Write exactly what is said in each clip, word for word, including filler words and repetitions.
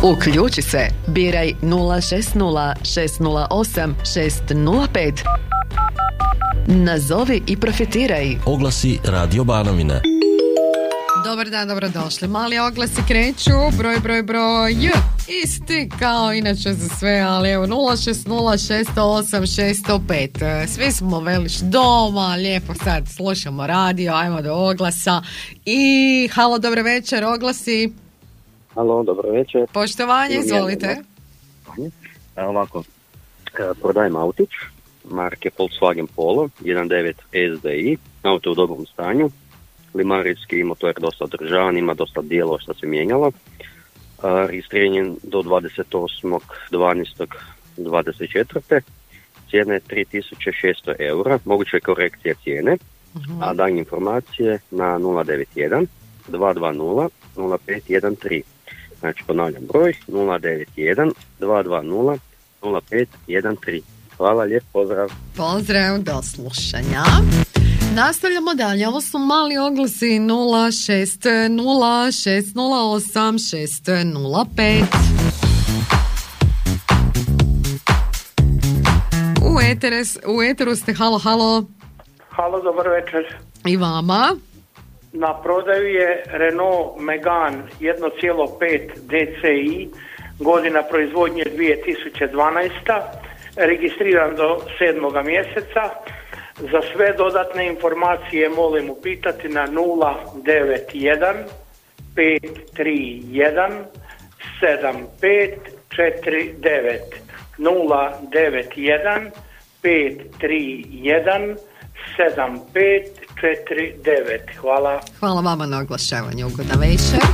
Uključi se. Biraj nula šest nula šest nula osam šest nula pet. Nazovi i profitiraj. Oglasi Radio Banovina. Dobar dan, dobrodošli. Mali oglasi kreću, broj, broj, broj, isti kao inače za sve, ali evo nula šest nula šest osam šest nula pet. Svi smo veliš doma, lijepo sad slušamo radio, ajmo do oglasa. I halo, dobro večer, oglasi. Halo, dobro večer. Poštovanje, izvolite. Evo ovako, prodajem autić, marke Volkswagen Polo, jedan devet S D I, auto u dobrom stanju, limarijski motor je dosta održavan, ima dosta dijelova što se mijenjalo, registriran do dvadeset osmog dvanaestog dvadeset četvrte Cijena je tri tisuće šesto eura, moguće je korekcija cijene, uh-huh. a daljnje informacije na nula devet jedan dva dva nula nula pet jedan tri. Znači ponavljam broj nula devet jedan dva dva nula nula pet jedan tri. Hvala, lijep pozdrav. Pozdrav, do slušanja. Nastavljamo dalje, ovo su mali oglasi nula šest nula šest nula osam šest nula pet. U, eteres, u eteru ste, halo, halo. Halo, dobar večer. I vama. Na prodaju je Renault Megane jedan zarez pet D C I, godina proizvodnje dvije tisuće dvanaesta, registriran do sedmoga mjeseca. Za sve dodatne informacije molim upitati na nula devet jedan pet tri jedan sedam pet četiri devet. nula devet jedan pet tri jedan sedam pet četiri devet. Hvala. Hvala vama na oglašavanju. Ugodan večer.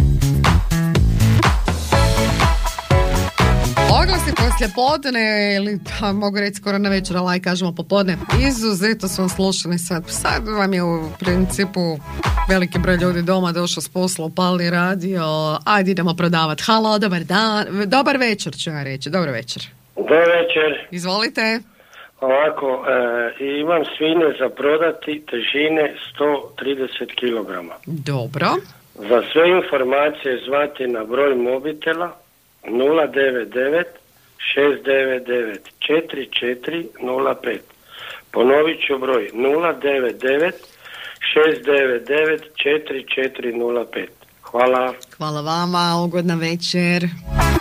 Oglasi poslije podne, ili pa, mogu reći skoro na večer, ali kažemo popodne, izuzetno smo slušani sad. Sad vam je u principu veliki broj ljudi doma došao s posla, upali radio, ajde idemo prodavati. Halo, dobar dan, dobar večer ću ja reći, dobro večer. Dobar večer. Izvolite. Ovako, e, imam svinje za prodati težine sto trideset kilograma. Dobro. Za sve informacije zvati na broj mobitela nula devet devet šest devet devet četiri četiri nula pet. Ponovit ću broj nula devet devet šest devet devet četiri četiri nula pet. Hvala. Hvala vama, ugodna večer.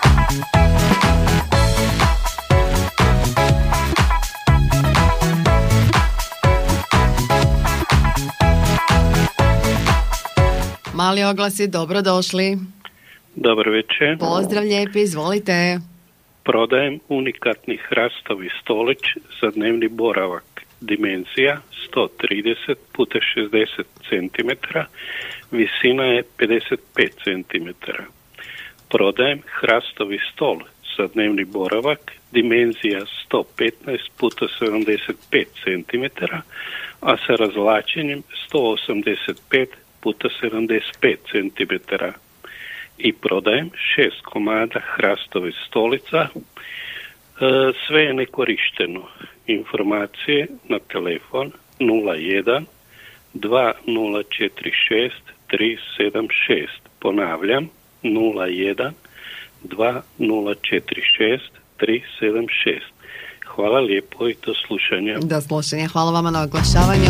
Mali oglasi, dobrodošli. Dobar večer. Pozdrav lijepi, izvolite. Prodajem unikatni hrastovi stolić za dnevni boravak. Dimenzija sto trideset puta šezdeset centimetara, visina je pedeset pet centimetara. Prodajem hrastovi stol za dnevni boravak, dimenzija sto petnaest puta sedamdeset pet centimetara, a sa razvlačenjem sto osamdeset pet puta sedamdeset pet centimetara. I prodajem šest komada hrastove stolica, e, sve je nekorišteno. Informacije na telefon nula jedan dva nula četiri šest tri sedam šest. Ponavljam nula jedan dva nula četiri šest tri sedam šest. Hvala lijepo i do slušanja. Do slušanja, hvala vama na oglašavanju.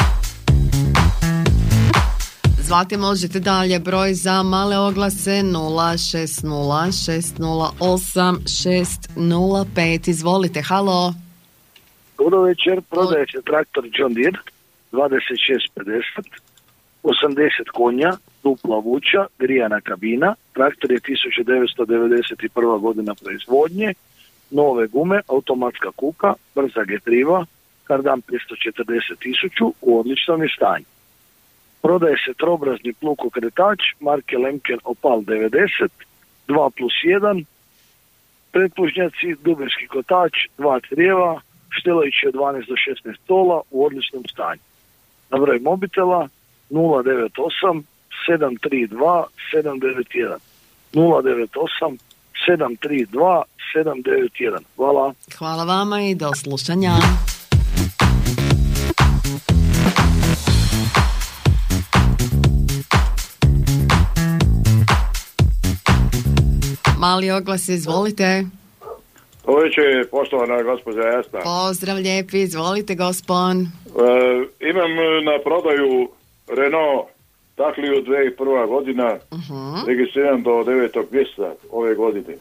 Zvati možete dalje, broj za male oglase nula šest nula šest nula osam šest nula pet. Izvolite, halo. Dobro večer, prodaje se traktor John Deere dvadeset šest pedeset, osamdeset konja, dupla vuča, grijana kabina. Traktor je tisuća devetsto devedeset prva godina proizvodnje, nove gume, automatska kuka, brza getriva, kardan petsto četrdeset tisuća, u odličnom je stanju. Prodaje se trobrazni plug okretač marke Lemken Opal devedeset, dva plus jedan, pretplužnjaci, dubenski kotač, dva crijeva, štelajući od dvanaest do šesnaest tola, u odličnom stanju. Na broj mobitela nula devet osam sedam tri dva sedam devet jedan. nula devet osam sedam tri dva sedam devet jedan. Hvala. Hvala vama i do slušanja. Mali oglas, izvolite. Ovo je poštovana gospođa Jasna. Pozdrav lijepi, izvolite gospon. E, imam na prodaju Renault Takliju dvije tisuće prva godina, uh-huh. registriran do devetog mjeseca ove godine.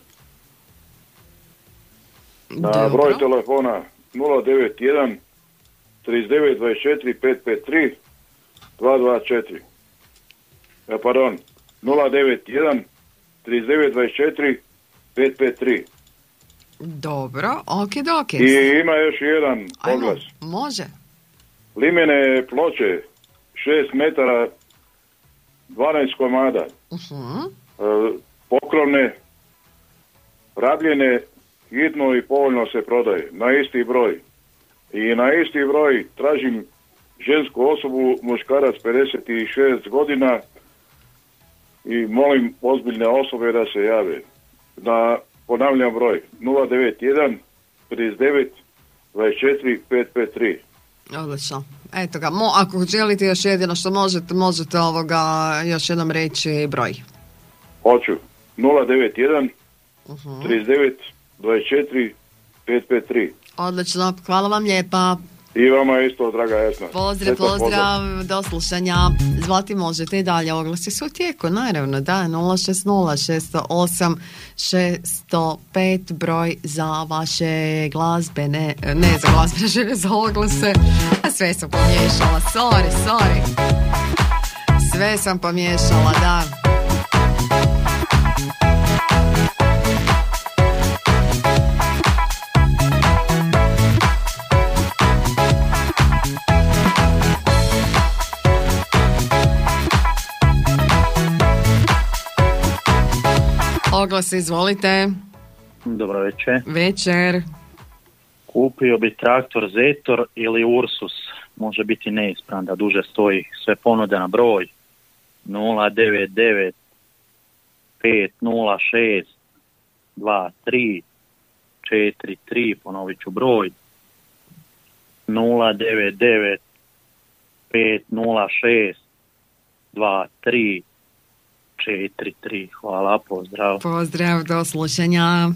Na Dobro. broj telefona nula devet jedan trideset devet dvadeset četiri pet pet tri dva dva četiri. E, pardon, nula devet jedan trideset devet dvadeset četiri pet pet tri. Dobro, ok, ok. I ima još jedan oglas. Ajmo, može. Limene ploče, šest metara, dvanaest komada. Uh-huh. E, pokrovne, rabljene, hitno i povoljno se prodaje, na isti broj. I na isti broj tražim žensku osobu, muškarac pedeset šest godina i molim ozbiljne osobe da se jave. Na, ponavljam broj, nula devet jedan trideset devet dvadeset četiri pet pet tri. Odlično. Eto ga, mo, ako želite još jedino što možete, možete ovoga još jednom reći broj. Hoću, nula devet jedan uh-huh. trideset devet dvadeset četiri pet pet tri. Odlično, hvala vam lijepa. I vama isto, draga Jasna. Pozdrav, pozdrav, pozdrav, do slušanja. Zvati možete i dalje, oglasi su u tijeku, naravno, da, nula šest nula šest zero osam šest zero pet, broj za vaše glazbene, ne za glazbene želje, za oglase. A sve sam pomiješala, sorry, sorry. Sve sam pomiješala, da. Oglas, izvolite. Dobro večer. Večer. Kupio bi traktor Zetor ili Ursus. Može biti neispravan da duže stoji. Sve ponude na broj nula devet devet pet nula šest dva tri četiri tri. Ponovit ću broj nula devet devet pet nula šest dva tri četiri tri. Hvala, pozdrav. Pozdrav, do slušanja.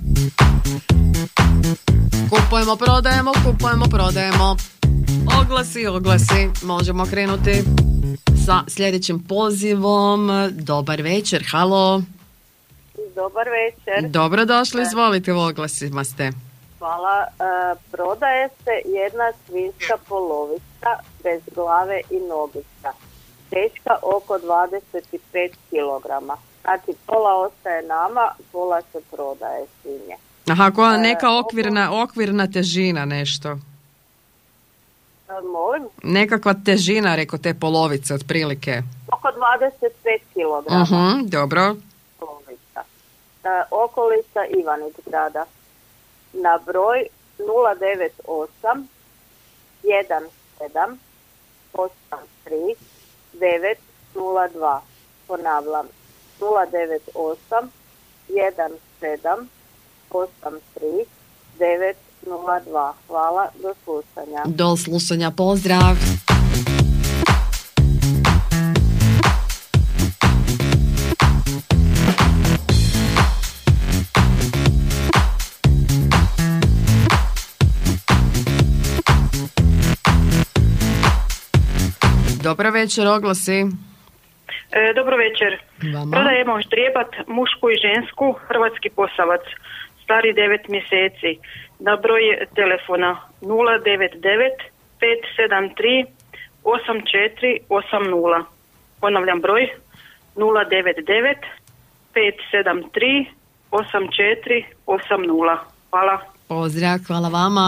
Kupujemo, prodajemo, kupujemo, prodajemo. Oglasi, oglasi. Možemo krenuti sa sljedećim pozivom. Dobar večer, halo. Dobar večer. Dobrodošli, izvolite, u oglasima ste. Hvala. E, prodaje se jedna svinjska polovica bez glave i nogica. Teška oko dvadeset pet kilograma. Znači pola ostaje nama, pola se prodaje svinje. Aha, koja neka okvirna, okvirna težina nešto. E, molim? Nekakva težina, reko, te polovice, otprilike. Oko dvadeset pet kilograma. Uh-huh, dobro. Polovica. E, okolica Ivanić-grada. Na broj nula devet osam jedan sedam osam tri devet nula dva. Ponavljam, nula devet osam jedan sedam osam tri devet nula dva. Hvala, do slušanja. Do slušanja, pozdrav. Dobro večer, oglasi. E, dobro večer. Vama. Prodajemo ždrijebat, mušku i žensku, hrvatski posavac, stari devet mjeseci. Na broj telefona nula devet devet pet sedam tri osam četiri osam nula. Ponavljam broj nula devet devet pet sedam tri osam četiri osam nula. Hvala. Pozdrav, hvala vama.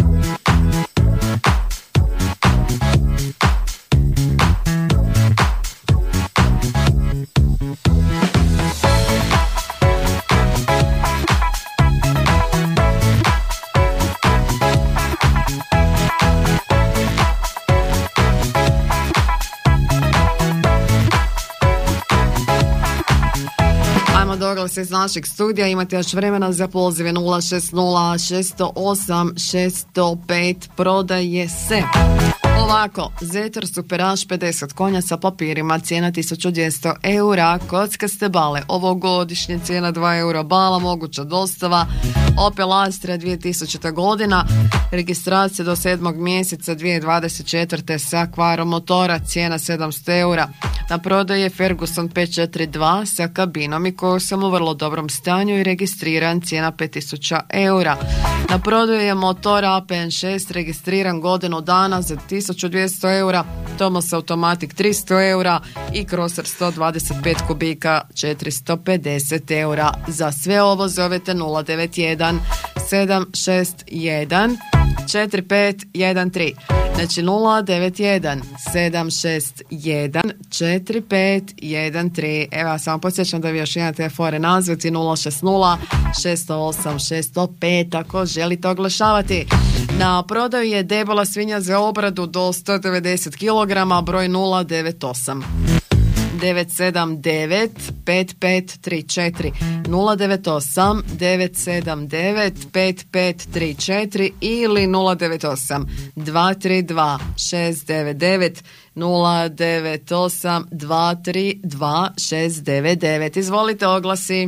Doglasi iz našeg studija, imate još vremena za pozive nula šest nula šest zero osam šest zero pet, prodaje se. Ovako, Zetor Superaš pedeset konja sa papirima, cijena tisuću dvjesto eura, kockaste bale, ovogodišnje cijena dva eura bala, moguća dostava, Opel Astra dvije tisućita godina, registracija do sedmog mjeseca dvije tisuće dvadeset četvrte sa kvarom motora, cijena sedamsto eura. Na prodaju je Ferguson pet četiri dva sa kabinom i koju sam u vrlo dobrom stanju i registriran, cijena pet tisuća eura. Na prodaju je motor A P N šest registriran godinu dana za tisuću dvjesto eura, Thomas Automatic tristo eura i Crosser sto dvadeset pet kubika četiristo pedeset eura. Za sve ovo zovete nula devet jedan sedam šest jedan četiri pet jedan tri. Znači nula devet jedan sedam šest jedan četiri pet jedan tri. Evo, ja samo podsjećam da vi još imate fore nazvati nula šest nula šest nula osam šest nula pet ako želite oglašavati. Na prodaju je debela svinja za obradu do sto devedeset kilograma, broj nula devet osam devet sedam devet pet pet tri četiri nula devet osam devet sedam devet pet pet tri četiri ili nula devet osam dva tri dva šest devet devet nula devet osam dva tri dva šest devet devet. Izvolite, oglasi.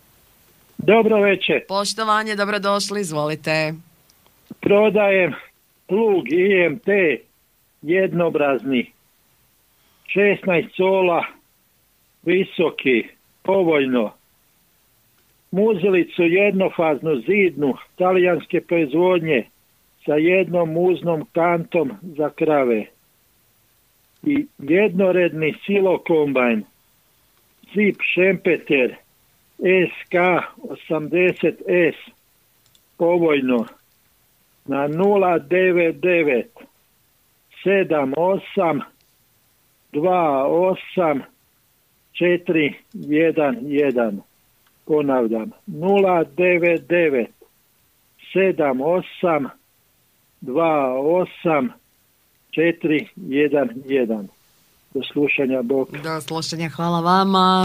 Dobro večer. Poštovanje, dobrodošli, izvolite. Prodajem plug I M T jednobrazni, šesnaest cola, visoki, povoljno. Muzilicu jednofaznu zidnu talijanske proizvodnje sa jednom muznom kantom za krave. I jednoredni silo kombajn Zip Šempeter S K osamdeset S povoljno na nula devet devet sedam osam dva osam četiri jedan jedan. Ponavljam, nula devet devet sedam osam dva osam četiri jedan jedan. Do slušanja, bok. Do slušanja, hvala vama.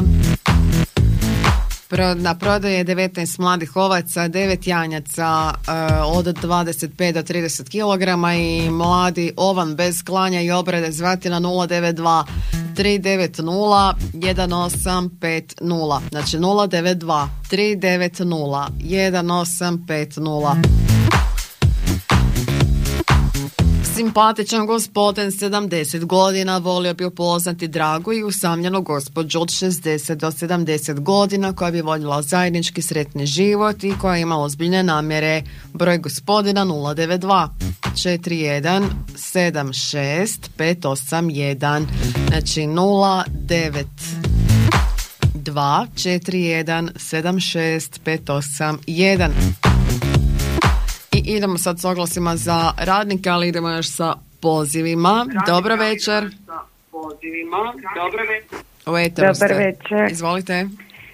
Na prodaju je devetnaest mladih ovaca, devet janjaca uh, od dvadeset pet do trideset kilograma i mladi ovan bez klanja i obrade zvati na nula devet dva tri devet nula jedan osam pet nula. Znači nula devet dva tri devet nula jedan osam pet nula. Simpatičan gospodin sedamdeset godina volio bi upoznati dragu i usamljenu gospođu od šezdeset do sedamdeset godina koja bi voljela zajednički sretni život i koja ima ozbiljne namjere. Broj gospodina nula devet dva četiri jedan sedam šest pet osam jedan. Znači nula devet dva četiri jedan sedam šest pet osam jedan. I idemo sad s oglasima za radnike, ali idemo još sa pozivima. Dobro večer. Dobro večer. Dobar večer. Izvolite.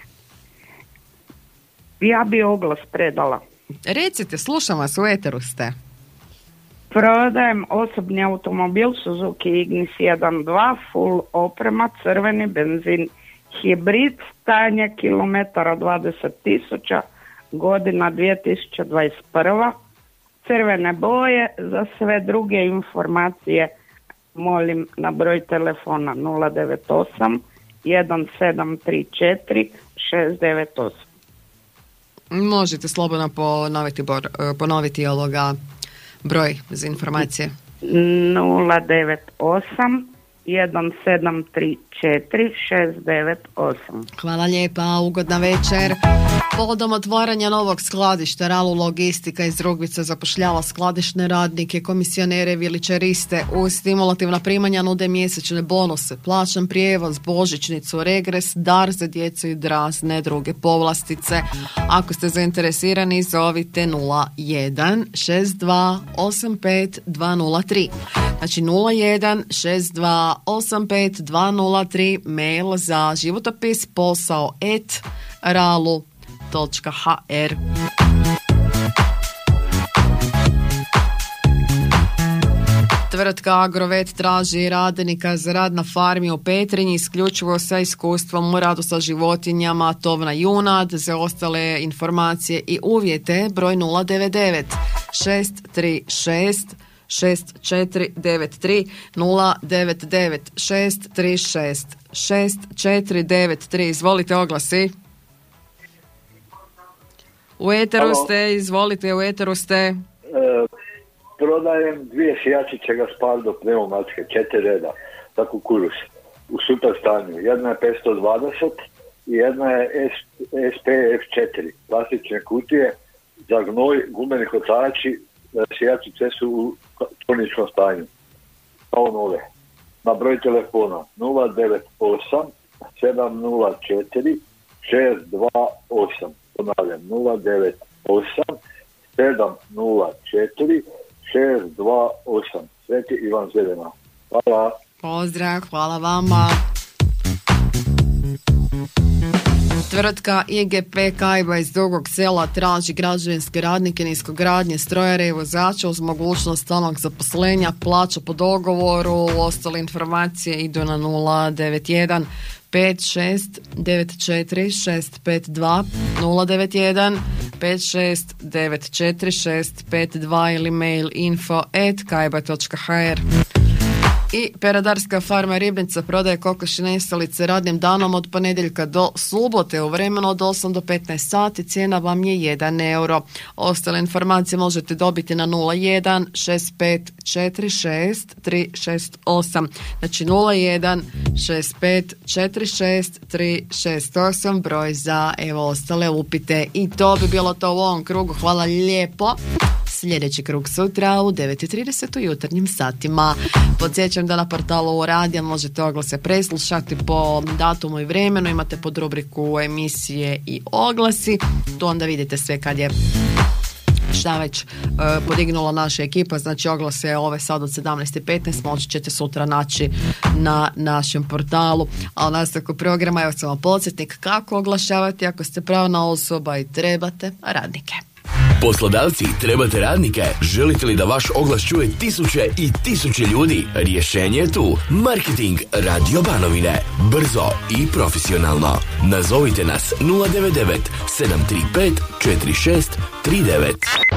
Ja bi oglas predala. Recite, slušam vas, u eteru ste. Prodajem osobni automobil Suzuki Ignis jedan dva, full oprema, crveni benzin, hibrid, stanje kilometara dvadeset tisuća, godina dvije tisuće dvadeset prva. Crvene boje. Za sve druge informacije molim na broj telefona nula devet osam jedan sedam tri četiri šest devet osam. Možete slobodno ponoviti, bor, ponoviti ovoga broj za informacije. nula devet osam jedan sedam tri četiri šest devet osam. Hvala lijepa, ugodna večer. Povodom otvaranja novog skladišta Ralu Logistika iz Rugvice zapošljava skladišne radnike, komisionere, viličariste. Uz stimulativna primanja nude mjesečne bonuse, plaćan prijevoz, božićnicu, regres, dar za djecu i razne druge povlastice. Ako ste zainteresirani, zovite nula jedan šest dva osam pet dva nula tri. Znači nula jedan šest dva osam pet dva nula tri, mail za životopis posao et ralu točka ha er. Tvrtka Agrovet traži radnika za rad na farmi u Petrinji isključivo sa iskustvom u radu sa životinjama, tovna junad. Za ostale informacije i uvjete broj nula devet devet šest tri šest šest četiri devet tri nula devet devet šest tri šest šest četiri devet tri. Izvolite, oglasi. U eteru Halo. ste, izvolite, u eteru ste. E, prodajem dvije sijačiće Gaspardo pneumatske, četiri reda, za kukuruz, u super stanju. Jedna je petsto dvadeset i jedna je S P F četiri, plastične kutije za gnoj, gumeni kotači, sijačice su u toničnom stanju. Kao nove. Na broj telefona nula devet osam sedam nula četiri šest dva osam. Ponavljam, nula devet osam sedam nula četiri šest dva osam. Sveti Ivan Zelena. Hvala. Pozdrav, hvala vama. Tvrtka I G P Kajba iz Dugog Sela traži građevinske radnike, niskogradnje, strojare i vozača uz mogućnost stalnog zaposlenja, plaća po dogovoru. Ostale informacije idu na nula devet jedan pet šest devet četiri šest pet dva nula devet jedan pet šest devet četiri šest pet dva ili mail info at kajba točka h r. I Peradarska farma Ribnica prodaje kokoši nestalice radnim danom od ponedjeljka do subote u vremenu od osam do petnaest sati. Cijena vam je jedan euro. Ostale informacije možete dobiti na nula jedan šest pet četiri šest tri šest osam. Znači nula jedan šest pet četiri šest tri šest osam, broj za evo ostale upite. I to bi bilo to u ovom krugu. Hvala lijepo. Sljedeći krug sutra u devet i trideset u jutarnjim satima. Podsjećam da na portalu Radija možete oglase preslušati po datumu i vremenu. Imate pod rubriku emisije i oglasi. Tu onda vidite sve kad je šta već e, podignula naša ekipa. Znači oglase ove sad od sedamnaest i petnaest moći ćete sutra naći na našem portalu. A u nastavku programa evo samo podsjetnik kako oglašavati ako ste pravna osoba i trebate radnike. Poslodavci, trebate radnike? Želite li da vaš oglas čuje tisuće i tisuće ljudi? Rješenje je tu. Marketing Radio Banovine. Brzo i profesionalno. Nazovite nas nula devet devet sedam tri pet četiri šest tri devet.